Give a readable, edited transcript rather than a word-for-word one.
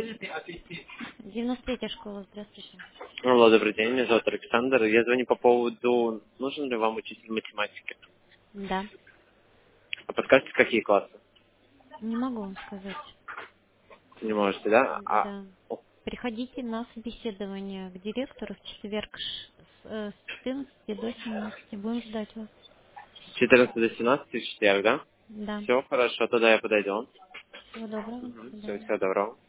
93-я школа, здравствуйте. Алло, добрый день, меня зовут Александр. Я звоню по поводу, нужен ли вам учитель математики? Да. А подскажете, какие классы? Не могу вам сказать. Не можете, да? Да. Приходите на собеседование к директору в четверг с 14 до 17. Будем ждать вас. С 14 до 17 в четверг, да? Да. Все, хорошо, тогда я подойду. Всего доброго. До Все, свидания. всего доброго.